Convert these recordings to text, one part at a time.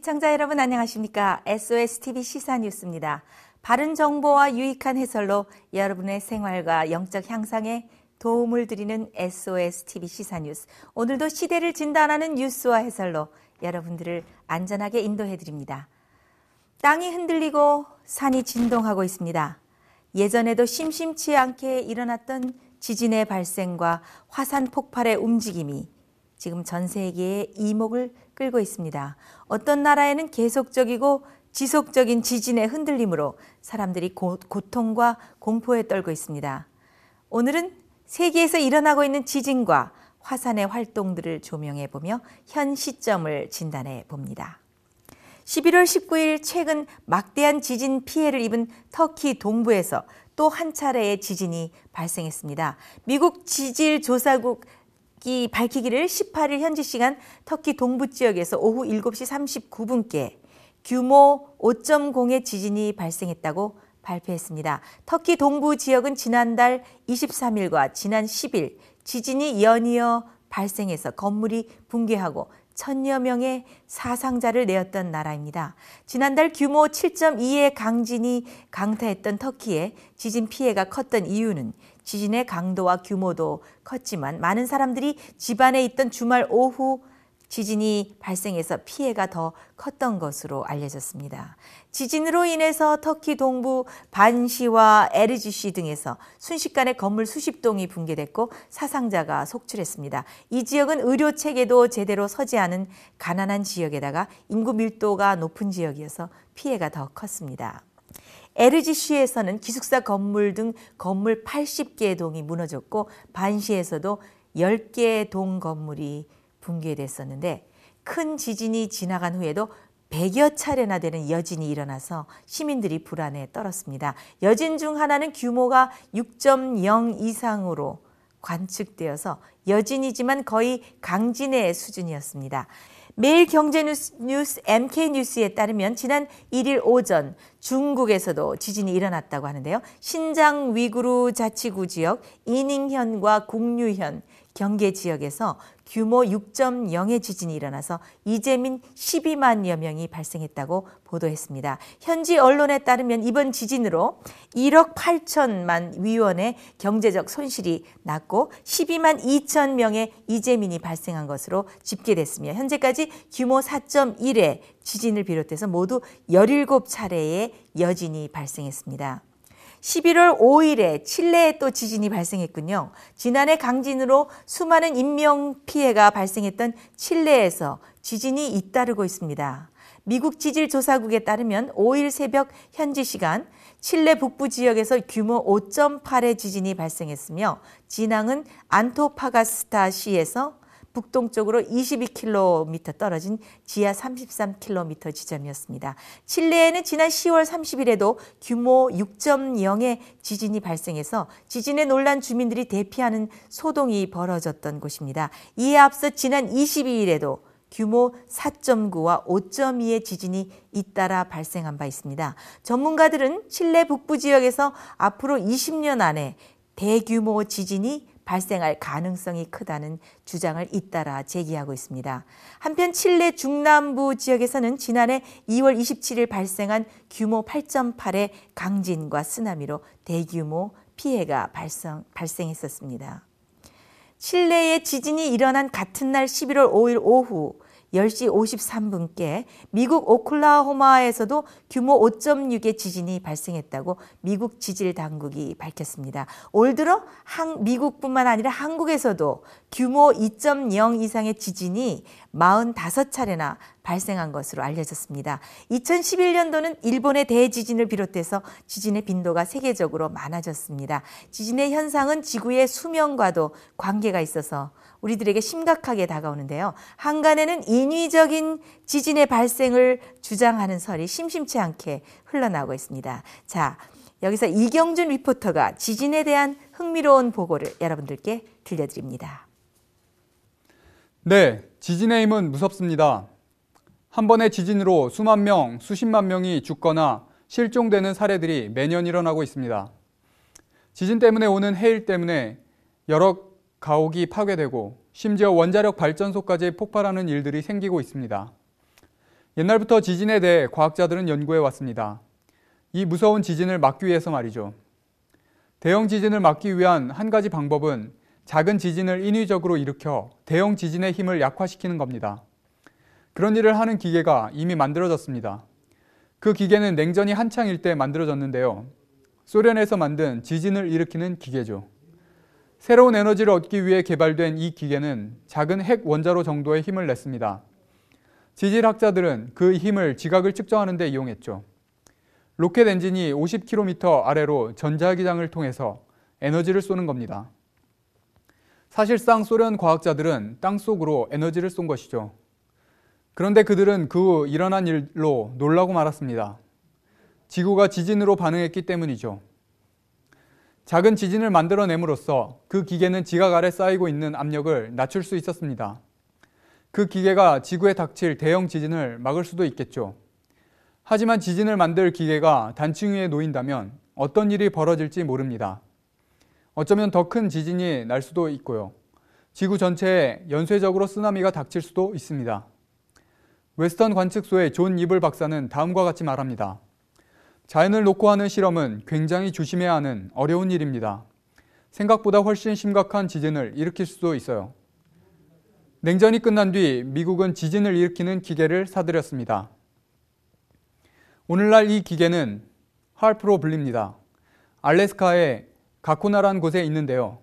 시청자 여러분 안녕하십니까? SOSTV 시사뉴스입니다. 바른 정보와 유익한 해설로 여러분의 생활과 영적 향상에 도움을 드리는 SOSTV 시사뉴스. 오늘도 시대를 진단하는 뉴스와 해설로 여러분들을 안전하게 인도해드립니다. 땅이 흔들리고 산이 진동하고 있습니다. 예전에도 심심치 않게 일어났던 지진의 발생과 화산 폭발의 움직임이 지금 전 세계의 이목을 끌고 있습니다. 어떤 나라에는 계속적이고 지속적인 지진의 흔들림으로 사람들이 고통과 공포에 떨고 있습니다. 오늘은 세계에서 일어나고 있는 지진과 화산의 활동들을 조명해 보며 현 시점을 진단해 봅니다. 11월 19일 최근 막대한 지진 피해를 입은 터키 동부에서 또 한 차례의 지진이 발생했습니다. 미국 지질조사국이 밝히기를 18일 현지 시간 터키 동부 지역에서 오후 7시 39분께 규모 5.0의 지진이 발생했다고 발표했습니다. 터키 동부 지역은 지난달 23일과 지난 10일 지진이 연이어 발생해서 건물이 붕괴하고 1000여 명의 사상자를 내었던 나라입니다. 지난달 규모 7.2의 강진이 강타했던 터키에 지진 피해가 컸던 이유는 지진의 강도와 규모도 컸지만 많은 사람들이 집안에 있던 주말 오후 지진이 발생해서 피해가 더 컸던 것으로 알려졌습니다. 지진으로 인해서 터키 동부 반시와 에르지시 등에서 순식간에 건물 수십 동이 붕괴됐고 사상자가 속출했습니다. 이 지역은 의료 체계도 제대로 서지 않은 가난한 지역에다가 인구 밀도가 높은 지역이어서 피해가 더 컸습니다. 에르지시에서는 기숙사 건물 등 건물 80개 동이 무너졌고 반시에서도 10개 동 건물이 붕괴됐었는데 큰 지진이 지나간 후에도 100여 차례나 되는 여진이 일어나서 시민들이 불안에 떨었습니다. 여진 중 하나는 규모가 6.0 이상으로 관측되어서 여진이지만 거의 강진의 수준이었습니다. 매일 경제뉴스 MK뉴스에 따르면 지난 1일 오전 중국에서도 지진이 일어났다고 하는데요. 신장 위구르 자치구 지역 이닝현과 국류현 경계 지역에서 규모 6.0의 지진이 일어나서 이재민 12만여 명이 발생했다고 보도했습니다. 현지 언론에 따르면 이번 지진으로 1억 8천만 위원의 경제적 손실이 났고 12만 2천 명의 이재민이 발생한 것으로 집계됐으며 현재까지 규모 4.1의 지진을 비롯해서 모두 17차례의 여진이 발생했습니다. 11월 5일에 칠레에 또 지진이 발생했군요. 지난해 강진으로 수많은 인명피해가 발생했던 칠레에서 지진이 잇따르고 있습니다. 미국 지질조사국에 따르면 5일 새벽 현지 시간 칠레 북부 지역에서 규모 5.8의 지진이 발생했으며 진앙은 안토파가스타시에서 북동쪽으로 22km 떨어진 지하 33km 지점이었습니다. 칠레에는 지난 10월 30일에도 규모 6.0의 지진이 발생해서 지진에 놀란 주민들이 대피하는 소동이 벌어졌던 곳입니다. 이에 앞서 지난 22일에도 규모 4.9와 5.2의 지진이 잇따라 발생한 바 있습니다. 전문가들은 칠레 북부 지역에서 앞으로 20년 안에 대규모 지진이 발생할 가능성이 크다는 주장을 잇따라 제기하고 있습니다. 한편 칠레 중남부 지역에서는 지난해 2월 27일 발생한 규모 8.8의 강진과 쓰나미로 대규모 피해가 발생했었습니다. 칠레의 지진이 일어난 같은 날 11월 5일 오후 10시 53분께 미국 오클라호마에서도 규모 5.6의 지진이 발생했다고 미국 지질 당국이 밝혔습니다. 올 들어 미국뿐만 아니라 한국에서도 규모 2.0 이상의 지진이 45차례나 발생한 것으로 알려졌습니다. 2011년도는 일본의 대지진을 비롯해서 지진의 빈도가 세계적으로 많아졌습니다. 지진의 현상은 지구의 수명과도 관계가 있어서 우리들에게 심각하게 다가오는데요. 한간에는 인위적인 지진의 발생을 주장하는 설이 심심치 않게 흘러나오고 있습니다. 자, 여기서 이경준 리포터가 지진에 대한 흥미로운 보고를 여러분들께 들려드립니다. 네, 지진의 힘은 무섭습니다. 한 번의 지진으로 수만 명, 수십만 명이 죽거나 실종되는 사례들이 매년 일어나고 있습니다. 지진 때문에 오는 해일 때문에 여러 가옥이 파괴되고 심지어 원자력 발전소까지 폭발하는 일들이 생기고 있습니다. 옛날부터 지진에 대해 과학자들은 연구해 왔습니다. 이 무서운 지진을 막기 위해서 말이죠. 대형 지진을 막기 위한 한 가지 방법은 작은 지진을 인위적으로 일으켜 대형 지진의 힘을 약화시키는 겁니다. 그런 일을 하는 기계가 이미 만들어졌습니다. 그 기계는 냉전이 한창일 때 만들어졌는데요. 소련에서 만든 지진을 일으키는 기계죠. 새로운 에너지를 얻기 위해 개발된 이 기계는 작은 핵 원자로 정도의 힘을 냈습니다. 지질학자들은 그 힘을 지각을 측정하는 데 이용했죠. 로켓 엔진이 50km 아래로 전자기장을 통해서 에너지를 쏘는 겁니다. 사실상 소련 과학자들은 땅속으로 에너지를 쏜 것이죠. 그런데 그들은 그 후 일어난 일로 놀라고 말았습니다. 지구가 지진으로 반응했기 때문이죠. 작은 지진을 만들어냄으로써 그 기계는 지각 아래 쌓이고 있는 압력을 낮출 수 있었습니다. 그 기계가 지구에 닥칠 대형 지진을 막을 수도 있겠죠. 하지만 지진을 만들 기계가 단층 위에 놓인다면 어떤 일이 벌어질지 모릅니다. 어쩌면 더 큰 지진이 날 수도 있고요. 지구 전체에 연쇄적으로 쓰나미가 닥칠 수도 있습니다. 웨스턴 관측소의 존 이블 박사는 다음과 같이 말합니다. 자연을 놓고 하는 실험은 굉장히 조심해야 하는 어려운 일입니다. 생각보다 훨씬 심각한 지진을 일으킬 수도 있어요. 냉전이 끝난 뒤 미국은 지진을 일으키는 기계를 사들였습니다. 오늘날 이 기계는 HAARP로 불립니다. 알래스카의 가코나라는 곳에 있는데요.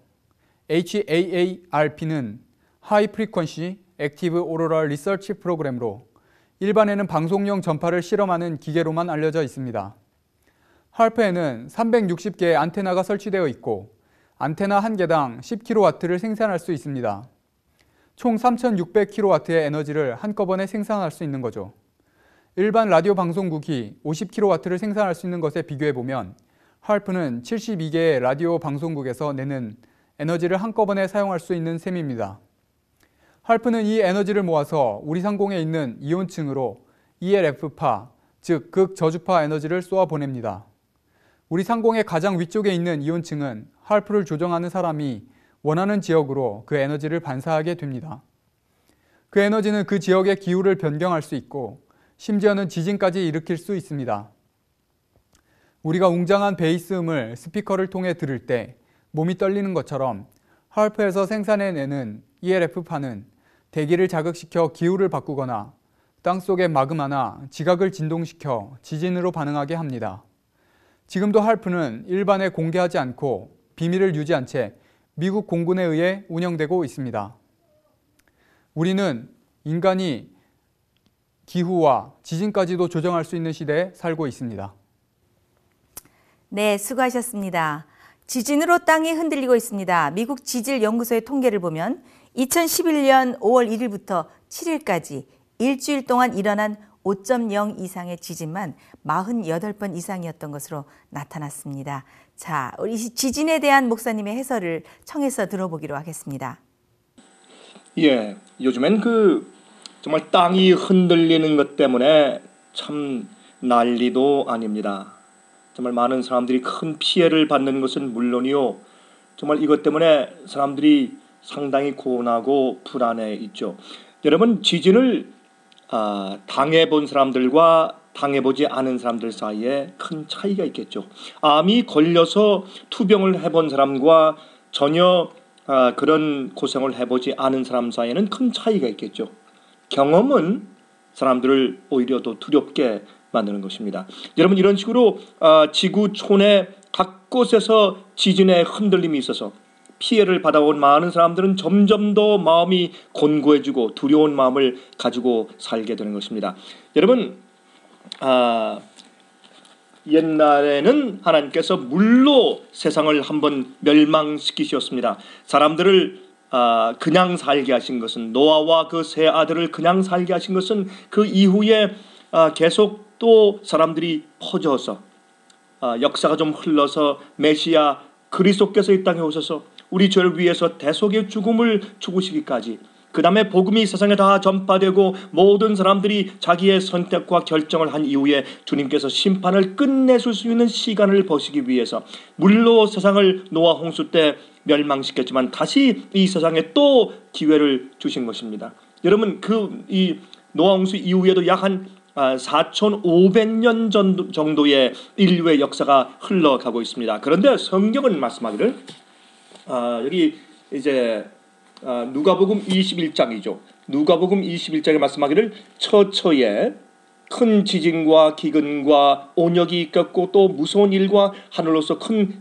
HAARP는 High Frequency Active Auroral Research Program으로 일반에는 방송용 전파를 실험하는 기계로만 알려져 있습니다. HAARP에는 360개의 안테나가 설치되어 있고 안테나 한 개당 10kW를 생산할 수 있습니다. 총 3600kW의 에너지를 한꺼번에 생산할 수 있는 거죠. 일반 라디오 방송국이 50kW를 생산할 수 있는 것에 비교해보면 HAARP는 72개의 라디오 방송국에서 내는 에너지를 한꺼번에 사용할 수 있는 셈입니다. HAARP는 이 에너지를 모아서 우리 상공에 있는 이온층으로 ELF파, 즉 극저주파 에너지를 쏘아 보냅니다. 우리 상공의 가장 위쪽에 있는 이온층은 HAARP를 조정하는 사람이 원하는 지역으로 그 에너지를 반사하게 됩니다. 그 에너지는 그 지역의 기후를 변경할 수 있고 심지어는 지진까지 일으킬 수 있습니다. 우리가 웅장한 베이스 음을 스피커를 통해 들을 때 몸이 떨리는 것처럼 HAARP에서 생산해내는 ELF파는 대기를 자극시켜 기후를 바꾸거나 땅속의 마그마나 지각을 진동시켜 지진으로 반응하게 합니다. 지금도 HAARP는 일반에 공개하지 않고 비밀을 유지한 채 미국 공군에 의해 운영되고 있습니다. 우리는 인간이 기후와 지진까지도 조정할 수 있는 시대에 살고 있습니다. 네, 수고하셨습니다. 지진으로 땅이 흔들리고 있습니다. 미국 지질연구소의 통계를 보면 2011년 5월 1일부터 7일까지 일주일 동안 일어난 5.0 이상의 지진만 48번 이상이었던 것으로 나타났습니다. 자, 우리 지진에 대한 목사님의 해설을 청해서 들어보기로 하겠습니다. 예, 요즘엔 정말 땅이 흔들리는 것 때문에 참 난리도 아닙니다. 정말 많은 사람들이 큰 피해를 받는 것은 물론이요. 정말 이것 때문에 사람들이 상당히 고뇌하고 불안해 있죠. 여러분, 지진을 당해본 사람들과 당해보지 않은 사람들 사이에 큰 차이가 있겠죠. 암이 걸려서 투병을 해본 사람과 전혀 그런 고생을 해보지 않은 사람 사이에는 큰 차이가 있겠죠. 경험은 사람들을 오히려 더 두렵게 만드는 것입니다. 여러분, 이런 식으로 지구촌의 각 곳에서 지진의 흔들림이 있어서 피해를 받아온 많은 사람들은 점점 더 마음이 곤고해지고 두려운 마음을 가지고 살게 되는 것입니다. 여러분, 옛날에는 하나님께서 물로 세상을 한번 멸망시키셨습니다. 사람들을 그냥 살게 하신 것은, 노아와 그 세 아들을 그냥 살게 하신 것은 그 이후에 계속 또 사람들이 퍼져서 역사가 좀 흘러서 메시아 그리스도께서 이 땅에 오셔서 우리 죄를 위해서 대속의 죽음을 죽으시기까지, 그 다음에 복음이 세상에 다 전파되고 모든 사람들이 자기의 선택과 결정을 한 이후에 주님께서 심판을 끝내실 수 있는 시간을 보시기 위해서 물로 세상을 노아 홍수 때 멸망시켰지만 다시 이 세상에 또 기회를 주신 것입니다. 여러분, 이 노아 홍수 이후에도 약 한 4,500년 정도의 인류의 역사가 흘러가고 있습니다. 그런데 성경은 말씀하기를 여기 이제 누가복음 21장이죠. 누가복음 21장에 말씀하기를 처처에 큰 지진과 기근과 온역이 있겠고 또 무서운 일과 하늘로서 큰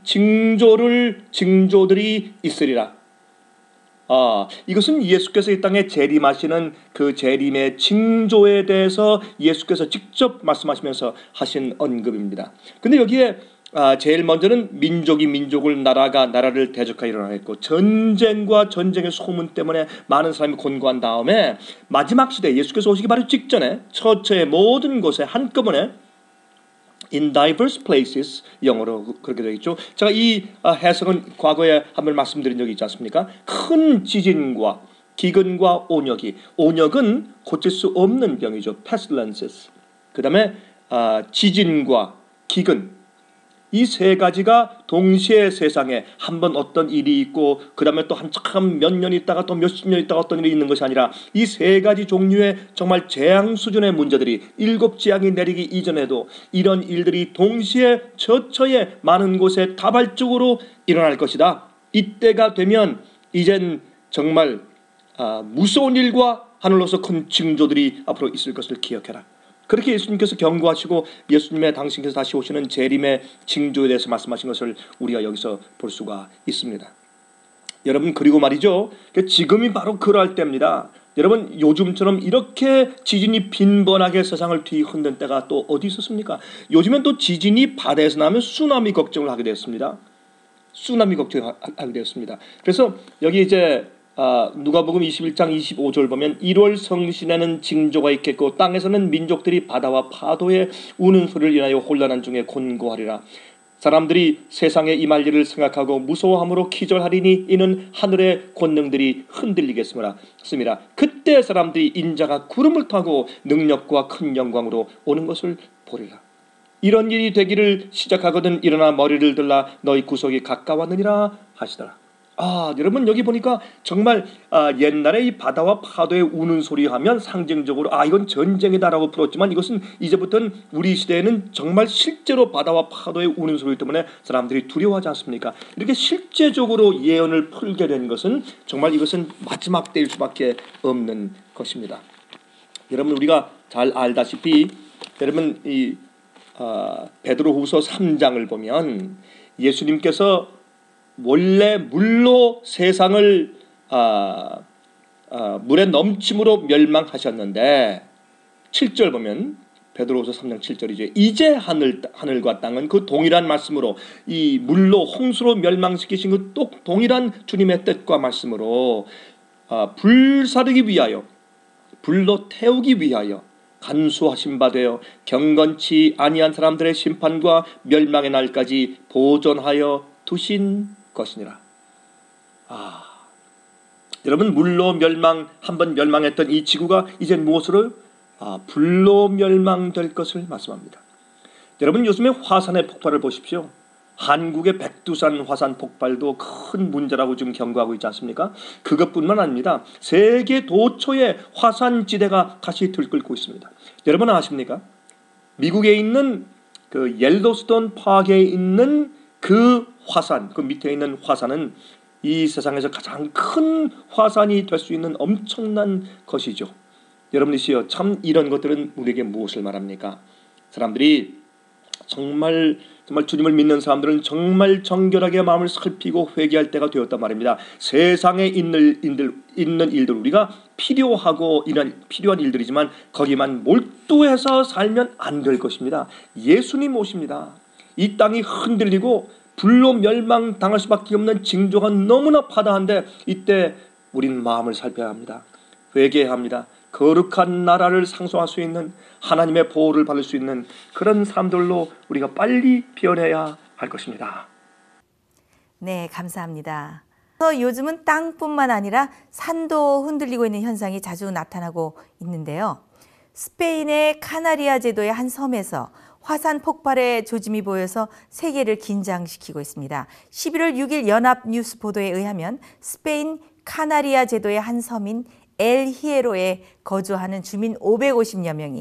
징조들이 있으리라. 이것은 예수께서 이 땅에 재림하시는 그 재림의 징조에 대해서 예수께서 직접 말씀하시면서 하신 언급입니다. 근데 여기에 제일 먼저는 민족이 민족을 나라가 나라를 대적하여 일어나겠고 전쟁과 전쟁의 소문 때문에 많은 사람이 곤고한 다음에 마지막 시대 예수께서 오시기 바로 직전에 처처의 모든 곳에 한꺼번에 in diverse places 영어로 그렇게 되어 있죠. 제가 이 해석은 과거에 한번 말씀드린 적이 있지 않습니까? 큰 지진과 기근과 온역은 고칠 수 없는 병이죠. pestilences. 그 다음에 지진과 기근 이 세 가지가 동시에 세상에 한번 어떤 일이 있고 그 다음에 또 한참 몇 년 있다가 또 몇십 년 있다가 어떤 일이 있는 것이 아니라 이 세 가지 종류의 정말 재앙 수준의 문제들이 7재앙이 내리기 이전에도 이런 일들이 동시에 처처에 많은 곳에 다발적으로 일어날 것이다. 이때가 되면 이젠 정말 무서운 일과 하늘로서 큰 징조들이 앞으로 있을 것을 기억해라. 그렇게 예수님께서 경고하시고 예수님의 당신께서 다시 오시는 재림의 징조에 대해서 말씀하신 것을 우리가 여기서 볼 수가 있습니다. 여러분 그리고 말이죠. 지금이 바로 그럴 때입니다. 여러분 요즘처럼 이렇게 지진이 빈번하게 세상을 뒤흔든 때가 또 어디 있었습니까? 요즘엔 또 지진이 바다에서 나면 쓰나미 걱정을 하게 되었습니다. 그래서 여기 이제 누가복음 21장 25절 보면 1월 성신에는 징조가 있겠고 땅에서는 민족들이 바다와 파도에 우는 소리를 인하여 혼란한 중에 곤고하리라. 사람들이 세상에 임할 일을 생각하고 무서워함으로 기절하리니 이는 하늘의 권능들이 흔들리겠습니다. 그때 사람들이 인자가 구름을 타고 능력과 큰 영광으로 오는 것을 보리라. 이런 일이 되기를 시작하거든 일어나 머리를 들라 너희 구속이 가까웠느니라 하시더라. 여러분 여기 보니까 정말 옛날에 이 바다와 파도의 우는 소리 하면 상징적으로 이건 전쟁이다라고 풀었지만 이것은 이제부터는 우리 시대에는 정말 실제로 바다와 파도의 우는 소리 때문에 사람들이 두려워하지 않습니까? 이렇게 실제적으로 예언을 풀게 된 것은 정말 이것은 마지막 때일 수밖에 없는 것입니다. 여러분 우리가 잘 알다시피 여러분 이 베드로후서 3장을 보면 예수님께서 원래 물로 세상을 물의 넘침으로 멸망하셨는데 7절 보면 베드로후서 3장 7절이죠. 이제 하늘과 땅은 그 동일한 말씀으로 이 물로 홍수로 멸망시키신 그 동일한 주님의 뜻과 말씀으로 불사르기 위하여 불로 태우기 위하여 간수하신 바 되어 경건치 아니한 사람들의 심판과 멸망의 날까지 보존하여 두신 것이니라. 여러분 물로 한번 멸망했던 이 지구가 이제 무엇으로 불로 멸망될 것을 말씀합니다. 여러분 요즘에 화산의 폭발을 보십시오. 한국의 백두산 화산 폭발도 큰 문제라고 지금 경고하고 있지 않습니까? 그것뿐만 아닙니다. 세계 도처에 화산지대가 다시 들끓고 있습니다. 여러분 아십니까? 미국에 있는 그 옐로스톤 파크에 있는 그 화산, 그 밑에 있는 화산은 이 세상에서 가장 큰 화산이 될 수 있는 엄청난 것이죠. 여러분이시여 참 이런 것들은 우리에게 무엇을 말합니까? 사람들이 정말 주님을 믿는 사람들은 정말 정결하게 마음을 살피고 회개할 때가 되었단 말입니다. 세상에 있는 일들 우리가 필요한 일들이지만 거기만 몰두해서 살면 안 될 것입니다. 예수님 오십니다. 이 땅이 흔들리고 불로 멸망당할 수밖에 없는 징조가 너무나 파다한데 이때 우린 마음을 살펴야 합니다. 회개해야 합니다. 거룩한 나라를 상속할 수 있는 하나님의 보호를 받을 수 있는 그런 사람들로 우리가 빨리 변해야 할 것입니다. 네, 감사합니다. 요즘은 땅뿐만 아니라 산도 흔들리고 있는 현상이 자주 나타나고 있는데요. 스페인의 카나리아 제도의 한 섬에서 화산 폭발의 조짐이 보여서 세계를 긴장시키고 있습니다. 11월 6일 연합뉴스 보도에 의하면 스페인 카나리아 제도의 한 섬인 엘 히에로에 거주하는 주민 550여 명이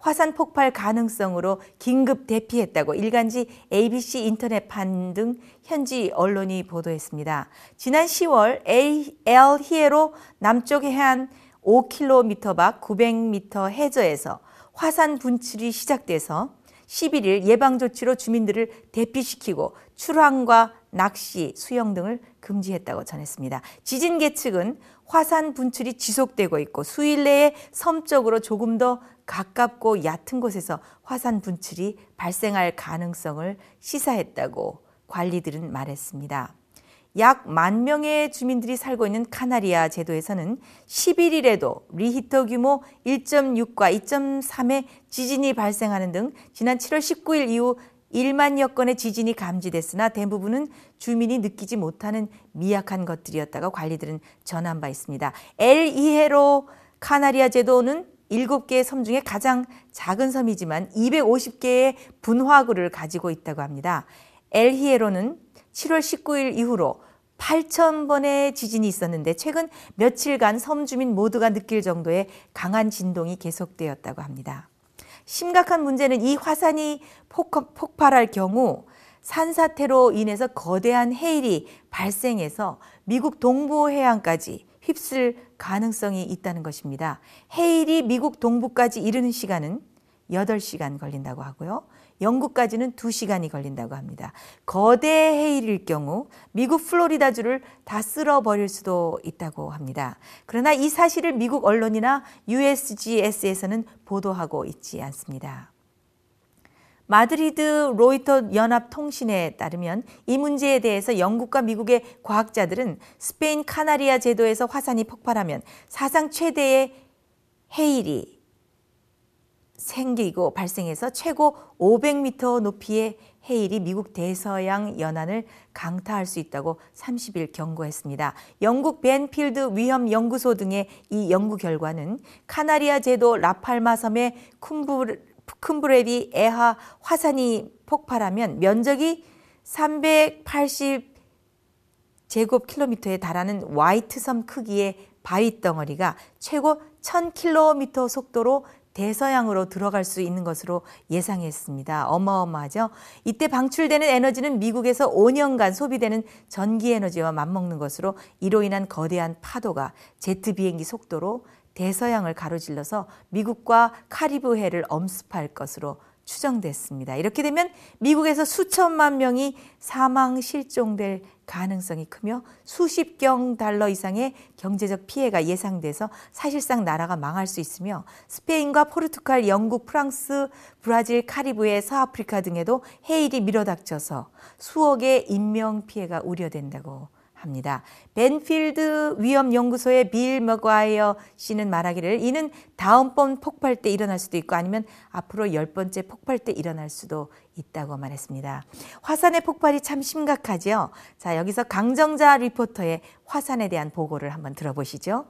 화산 폭발 가능성으로 긴급 대피했다고 일간지 ABC 인터넷판 등 현지 언론이 보도했습니다. 지난 10월 엘 히에로 남쪽 해안 5km 밖 900m 해저에서 화산 분출이 시작돼서 11일 예방조치로 주민들을 대피시키고 출항과 낚시, 수영 등을 금지했다고 전했습니다. 지진계 측은 화산 분출이 지속되고 있고 수일 내에 섬 쪽으로 조금 더 가깝고 얕은 곳에서 화산 분출이 발생할 가능성을 시사했다고 관리들은 말했습니다. 약 10,000명의 주민들이 살고 있는 카나리아 제도에서는 11일에도 리히터 규모 1.6과 2.3의 지진이 발생하는 등 지난 7월 19일 이후 1만여 건의 지진이 감지됐으나 대부분은 주민이 느끼지 못하는 미약한 것들이었다고 관리들은 전한 바 있습니다. 엘 히에로 카나리아 제도는 7개의 섬 중에 가장 작은 섬이지만 250개의 분화구를 가지고 있다고 합니다. 엘 히에로는 7월 19일 이후로 8,000번의 지진이 있었는데 최근 며칠간 섬 주민 모두가 느낄 정도의 강한 진동이 계속되었다고 합니다. 심각한 문제는 이 화산이 폭발할 경우 산사태로 인해서 거대한 해일이 발생해서 미국 동부 해안까지 휩쓸 가능성이 있다는 것입니다. 해일이 미국 동부까지 이르는 시간은 8시간 걸린다고 하고요. 영국까지는 2시간이 걸린다고 합니다. 거대 해일일 경우 미국 플로리다주를 다 쓸어버릴 수도 있다고 합니다. 그러나 이 사실을 미국 언론이나 USGS에서는 보도하고 있지 않습니다. 마드리드 로이터 연합통신에 따르면 이 문제에 대해서 영국과 미국의 과학자들은 스페인 카나리아 제도에서 화산이 폭발하면 사상 최대의 해일이 생기고 발생해서 최고 500m 높이의 해일이 미국 대서양 연안을 강타할 수 있다고 30일 경고했습니다. 영국 벤필드 위험연구소 등의 이 연구 결과는 카나리아 제도 라팔마 섬의 쿰브레비 에하 화산이 폭발하면 면적이 380제곱킬로미터에 달하는 화이트섬 크기의 바위 덩어리가 최고 1000km 속도로 대서양으로 들어갈 수 있는 것으로 예상했습니다. 어마어마하죠. 이때 방출되는 에너지는 미국에서 5년간 소비되는 전기 에너지와 맞먹는 것으로 이로 인한 거대한 파도가 제트 비행기 속도로 대서양을 가로질러서 미국과 카리브해를 엄습할 것으로 추정됐습니다. 이렇게 되면 미국에서 수천만 명이 사망 실종될 가능성이 크며 수십경 달러 이상의 경제적 피해가 예상돼서 사실상 나라가 망할 수 있으며 스페인과 포르투갈, 영국, 프랑스, 브라질, 카리브해, 서아프리카 등에도 해일이 밀어닥쳐서 수억의 인명피해가 우려된다고 합니다. 벤필드 위험연구소의 빌 머과이어 씨는 말하기를 이는 다음번 폭발 때 일어날 수도 있고 아니면 앞으로 10번째 폭발 때 일어날 수도 있다고 말했습니다. 화산의 폭발이 참 심각하죠. 자, 여기서 강정자 리포터의 화산에 대한 보고를 한번 들어보시죠.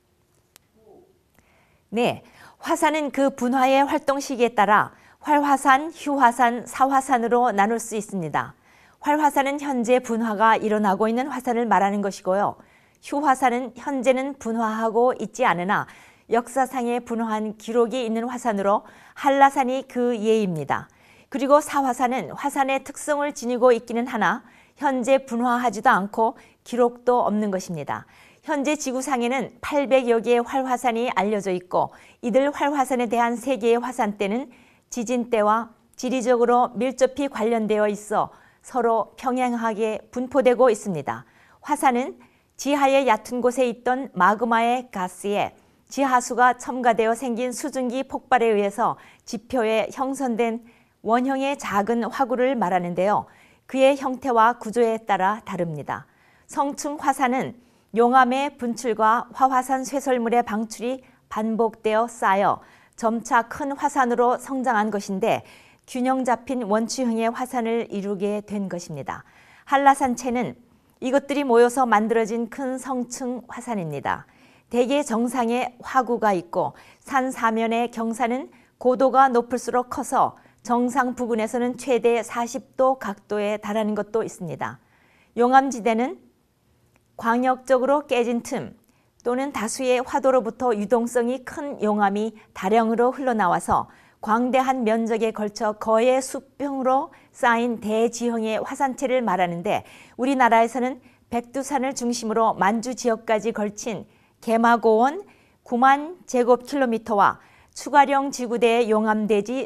네, 화산은 그 분화의 활동 시기에 따라 활화산, 휴화산, 사화산으로 나눌 수 있습니다. 활화산은 현재 분화가 일어나고 있는 화산을 말하는 것이고요. 휴화산은 현재는 분화하고 있지 않으나 역사상에 분화한 기록이 있는 화산으로 한라산이 그 예입니다. 그리고 사화산은 화산의 특성을 지니고 있기는 하나 현재 분화하지도 않고 기록도 없는 것입니다. 현재 지구상에는 800여 개의 활화산이 알려져 있고 이들 활화산에 대한 세계의 화산대는 지진대와 지리적으로 밀접히 관련되어 있어 서로 평행하게 분포되고 있습니다. 화산은 지하의 얕은 곳에 있던 마그마의 가스에 지하수가 첨가되어 생긴 수증기 폭발에 의해서 지표에 형성된 원형의 작은 화구를 말하는데요. 그의 형태와 구조에 따라 다릅니다. 성층 화산은 용암의 분출과 화화산 쇠설물의 방출이 반복되어 쌓여 점차 큰 화산으로 성장한 것인데 균형 잡힌 원추형의 화산을 이루게 된 것입니다. 한라산체는 이것들이 모여서 만들어진 큰 성층 화산입니다. 대개 정상에 화구가 있고 산 사면의 경사는 고도가 높을수록 커서 정상 부근에서는 최대 40도 각도에 달하는 것도 있습니다. 용암지대는 광역적으로 깨진 틈 또는 다수의 화도로부터 유동성이 큰 용암이 다량으로 흘러나와서 광대한 면적에 걸쳐 거의 수평으로 쌓인 대지형의 화산체를 말하는데 우리나라에서는 백두산을 중심으로 만주 지역까지 걸친 개마고원 9만 제곱킬로미터와 추가령 지구대의 용암대지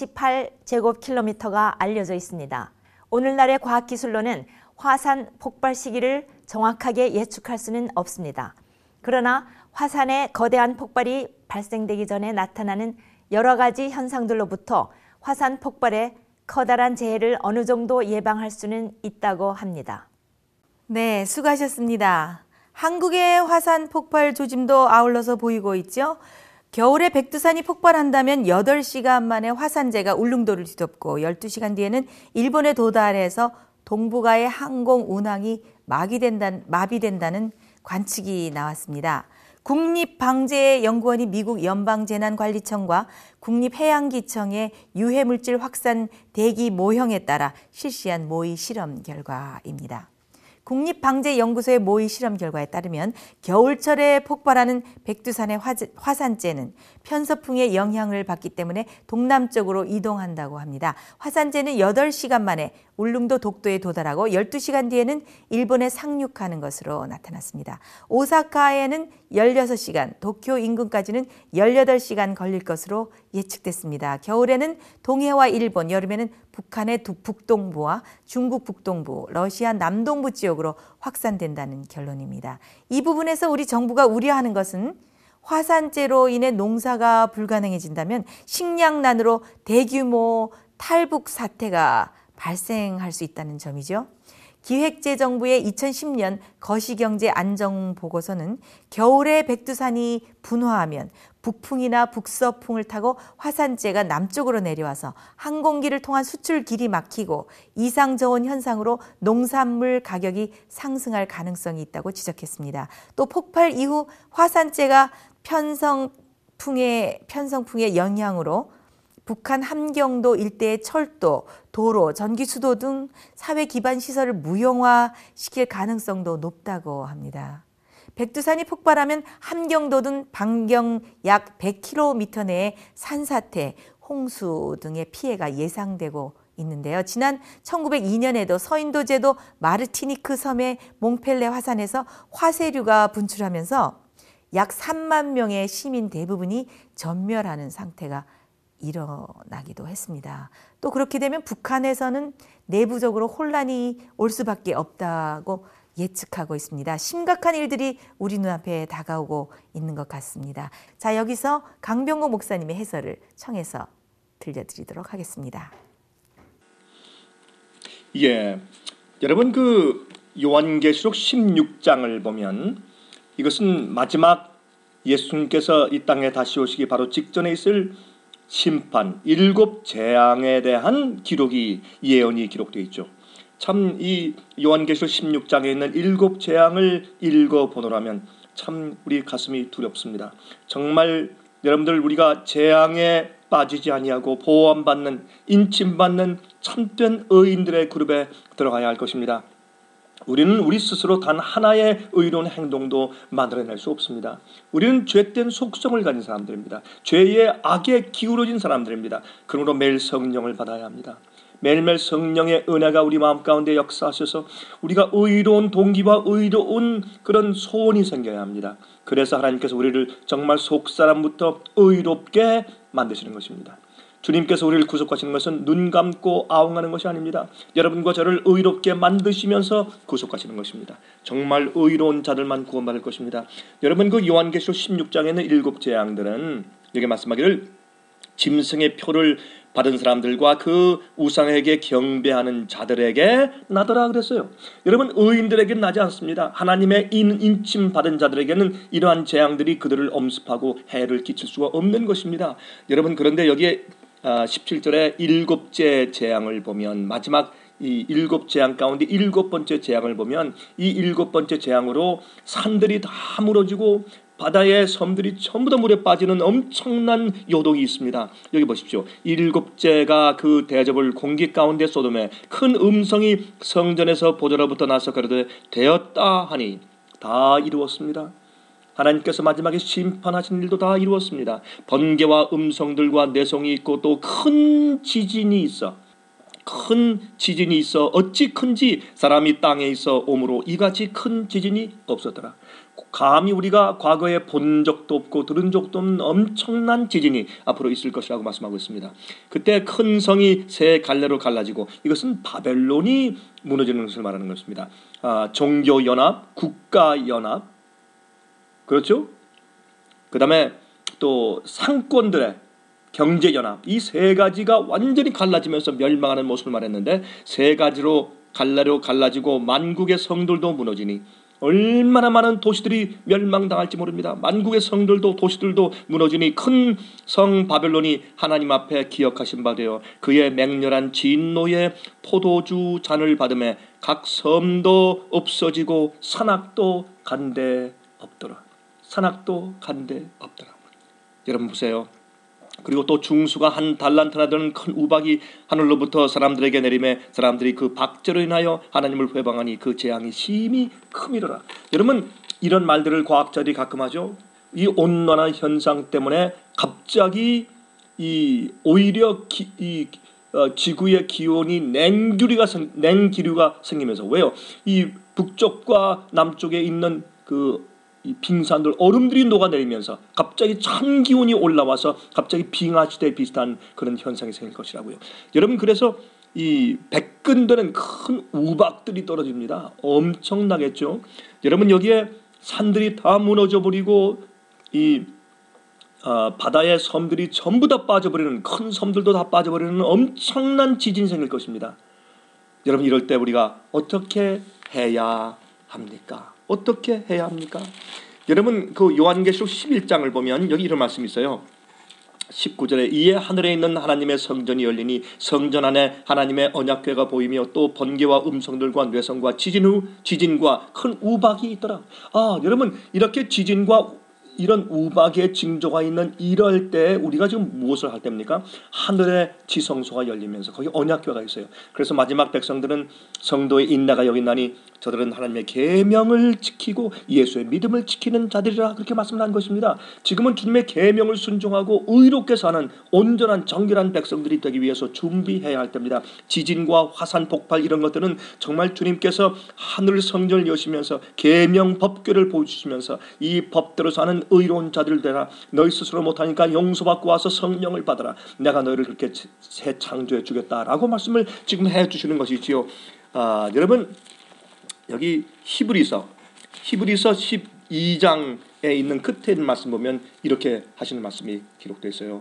48제곱킬로미터가 알려져 있습니다. 오늘날의 과학기술로는 화산 폭발 시기를 정확하게 예측할 수는 없습니다. 그러나 화산의 거대한 폭발이 발생되기 전에 나타나는 여러 가지 현상들로부터 화산 폭발의 커다란 재해를 어느 정도 예방할 수는 있다고 합니다. 네, 수고하셨습니다. 한국의 화산 폭발 조짐도 아울러서 보이고 있죠. 겨울에 백두산이 폭발한다면 8시간 만에 화산재가 울릉도를 뒤덮고 12시간 뒤에는 일본에 도달해서 동북아의 항공 운항이 마비된다는 관측이 나왔습니다. 국립방재연구원이 미국 연방재난관리청과 국립해양기청의 유해물질 확산 대기 모형에 따라 실시한 모의 실험 결과입니다. 국립방재연구소의 모의 실험 결과에 따르면 겨울철에 폭발하는 백두산의 화산재는 편서풍의 영향을 받기 때문에 동남쪽으로 이동한다고 합니다. 화산재는 8시간 만에 울릉도 독도에 도달하고 12시간 뒤에는 일본에 상륙하는 것으로 나타났습니다. 오사카에는 16시간, 도쿄 인근까지는 18시간 걸릴 것으로 예측됐습니다. 겨울에는 동해와 일본, 여름에는 북한의 북동부와 중국 북동부, 러시아 남동부 지역으로 확산된다는 결론입니다. 이 부분에서 우리 정부가 우려하는 것은 화산재로 인해 농사가 불가능해진다면 식량난으로 대규모 탈북 사태가 발생할 수 있다는 점이죠. 기획재정부의 2010년 거시경제 안정보고서는 겨울에 백두산이 분화하면 북풍이나 북서풍을 타고 화산재가 남쪽으로 내려와서 항공기를 통한 수출 길이 막히고 이상저온 현상으로 농산물 가격이 상승할 가능성이 있다고 지적했습니다. 또 폭발 이후 화산재가 편성풍의 영향으로 북한 함경도 일대의 철도, 도로, 전기수도 등 사회 기반 시설을 무용화시킬 가능성도 높다고 합니다. 백두산이 폭발하면 함경도 등 반경 약 100km 내에 산사태, 홍수 등의 피해가 예상되고 있는데요. 지난 1902년에도 서인도 제도 마르티니크 섬의 몽펠레 화산에서 화쇄류가 분출하면서 약 3만 명의 시민 대부분이 전멸하는 상태가 일어나기도 했습니다. 또 그렇게 되면 북한에서는 내부적으로 혼란이 올 수밖에 없다고 예측하고 있습니다. 심각한 일들이 우리 눈앞에 다가오고 있는 것 같습니다. 자, 여기서 강병고 목사님의 해설을 청해서 들려드리도록 하겠습니다. 예, 여러분 그 요한계시록 16장을 보면 이것은 마지막 예수님께서 이 땅에 다시 오시기 바로 직전에 있을 심판, 7 재앙에 대한 기록이 예언이 기록되어 있죠. 참 이 요한계시록 16장에 있는 7 재앙을 읽어보노라면 참 우리 가슴이 두렵습니다. 정말 여러분들 우리가 재앙에 빠지지 아니하고 보호받는 인침받는 참된 의인들의 그룹에 들어가야 할 것입니다. 우리는 우리 스스로 단 하나의 의로운 행동도 만들어낼 수 없습니다. 우리는 죄된 속성을 가진 사람들입니다. 죄의 악에 기울어진 사람들입니다. 그러므로 매일 성령을 받아야 합니다. 매일매일 성령의 은혜가 우리 마음 가운데 역사하셔서 우리가 의로운 동기와 의로운 그런 소원이 생겨야 합니다. 그래서 하나님께서 우리를 정말 속사람부터 의롭게 만드시는 것입니다. 주님께서 우리를 구속하시는 것은 눈 감고 아웅하는 것이 아닙니다. 여러분과 저를 의롭게 만드시면서 구속하시는 것입니다. 정말 의로운 자들만 구원받을 것입니다. 여러분 그 요한계시록 16장에 있는 7 재앙들은 여기 말씀하기를 짐승의 표를 받은 사람들과 그 우상에게 경배하는 자들에게 나더라 그랬어요. 여러분 의인들에게는 나지 않습니다. 하나님의 인침 받은 자들에게는 이러한 재앙들이 그들을 엄습하고 해를 끼칠 수가 없는 것입니다. 여러분 그런데 여기에 17절에 7째 재앙을 보면 마지막 이 7 재앙 가운데 7번째 재앙을 보면 이 7번째 재앙으로 산들이 다 무너지고 바다의 섬들이 전부 다 물에 빠지는 엄청난 요동이 있습니다. 여기 보십시오. 7째가 그 대접을 공기 가운데 쏟음에 큰 음성이 성전에서 보좌로부터 나서 가로되 되었다 하니 다 이루었습니다. 하나님께서 마지막에 심판하신 일도 다 이루었습니다. 번개와 음성들과 내성이 있고 또 큰 지진이 있어 어찌 큰지 사람이 땅에 있어 오므로 이같이 큰 지진이 없었더라. 감히 우리가 과거에 본 적도 없고 들은 적도 없는 엄청난 지진이 앞으로 있을 것이라고 말씀하고 있습니다. 그때 큰 성이 세 갈래로 갈라지고, 이것은 바벨론이 무너지는 것을 말하는 것입니다. 종교연합, 국가연합, 그렇죠? 그 다음에 또 상권들의 경제연합, 이 세 가지가 완전히 갈라지면서 멸망하는 모습을 말했는데, 세 가지로 갈래로 갈라지고 만국의 성들도 무너지니 얼마나 많은 도시들이 멸망당할지 모릅니다. 만국의 성들도 도시들도 무너지니 큰 성 바벨론이 하나님 앞에 기억하신 바 되어 그의 맹렬한 진노의 포도주 잔을 받음에 각 섬도 없어지고 산악도 간데 없더라. 여러분 보세요. 그리고 또 중수가 한 달란트나 되는 큰 우박이 하늘로부터 사람들에게 내림에 사람들이 그 박제로 인하여 하나님을 회방하니 그 재앙이 심히 큼이로라. 여러분, 이런 말들을 과학자들이 가끔 하죠. 이 온난화 현상 때문에 갑자기 오히려 지구의 기온이 냉기류가 생기면서, 왜요? 이 북쪽과 남쪽에 있는 이 빙산들, 얼음들이 녹아내리면서 갑자기 찬기온이 올라와서 갑자기 빙하시대 비슷한 그런 현상이 생길 것이라고요. 여러분, 그래서 이 백근되는 큰 우박들이 떨어집니다. 엄청나겠죠. 여러분, 여기에 산들이 다 무너져 버리고 바다의 섬들이 전부 다 빠져버리는, 큰 섬들도 다 빠져버리는 엄청난 지진이 생길 것입니다. 여러분, 이럴 때 우리가 어떻게 해야 합니까? 여러분, 그 요한계시록 11장을 보면 여기 이런 말씀이 있어요. 19절에 이에 하늘에 있는 하나님의 성전이 열리니 성전 안에 하나님의 언약궤가 보이며 또 번개와 음성들과 뇌성과 지진과 큰 우박이 있더라. 여러분, 이렇게 지진과 이런 우박의 징조가 있는 이럴 때 우리가 지금 무엇을 할 때입니까? 하늘의 지성소가 열리면서 거기 언약궤가 있어요. 그래서 마지막 백성들은 성도의 인내가 여기 있나니 저들은 하나님의 계명을 지키고 예수의 믿음을 지키는 자들이라, 그렇게 말씀을 한 것입니다. 지금은 주님의 계명을 순종하고 의롭게 사는 온전한 정결한 백성들이 되기 위해서 준비해야 할 때입니다. 지진과 화산 폭발 이런 것들은 정말 주님께서 하늘 성전을 여시면서 계명 법궤를 보여주시면서 이 법대로 사는 의로운 자들 되라. 너희 스스로 못하니까 용서받고 와서 성령을 받아라. 내가 너희를 그렇게 새 창조해 주겠다라고 말씀을 지금 해주시는 것이지요. 여러분, 여기 히브리서 12장에 있는 끝에 있는 말씀 보면 이렇게 하시는 말씀이 기록되어 있어요.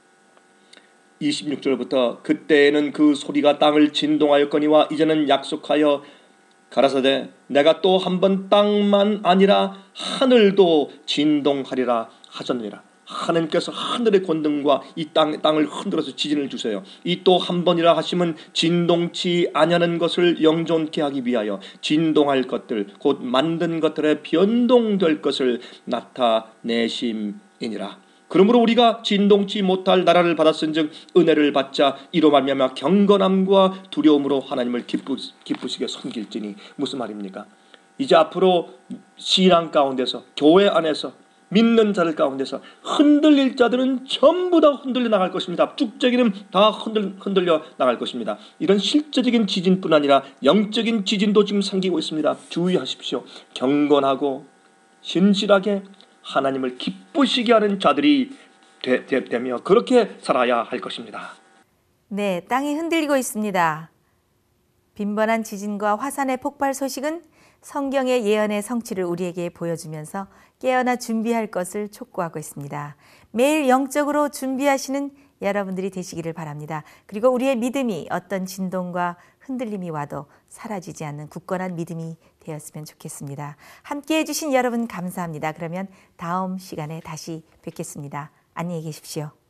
26절부터 그때에는 그 소리가 땅을 진동하였거니와 이제는 약속하여 가라사대 내가 또 한 번 땅만 아니라 하늘도 진동하리라 하셨느니라. 하나님께서 하늘의 권능과 이 땅을 흔들어서 지진을 주세요. 이 또 한 번이라 하시면 진동치 아니하는 것을 영존케 하기 위하여 진동할 것들 곧 만든 것들의 변동될 것을 나타내심이니라. 그러므로 우리가 진동치 못할 나라를 받았은즉 은혜를 받자 이로 말미암아 경건함과 두려움으로 하나님을 기쁘시게 섬길지니. 무슨 말입니까? 이제 앞으로 신앙 가운데서, 교회 안에서, 믿는 자들 가운데서 흔들릴 자들은 전부 다 흔들려 나갈 것입니다. 쭉저기는 다 흔들려 나갈 것입니다. 이런 실제적인 지진뿐 아니라 영적인 지진도 지금 생기고 있습니다. 주의하십시오. 경건하고 신실하게 하나님을 기쁘시게 하는 자들이 되며 그렇게 살아야 할 것입니다. 네, 땅이 흔들리고 있습니다. 빈번한 지진과 화산의 폭발 소식은 성경의 예언의 성취를 우리에게 보여주면서 깨어나 준비할 것을 촉구하고 있습니다. 매일 영적으로 준비하시는 여러분들이 되시기를 바랍니다. 그리고 우리의 믿음이 어떤 진동과 흔들림이 와도 사라지지 않는 굳건한 믿음이 되었으면 좋겠습니다. 함께해 주신 여러분 감사합니다. 그러면 다음 시간에 다시 뵙겠습니다. 안녕히 계십시오.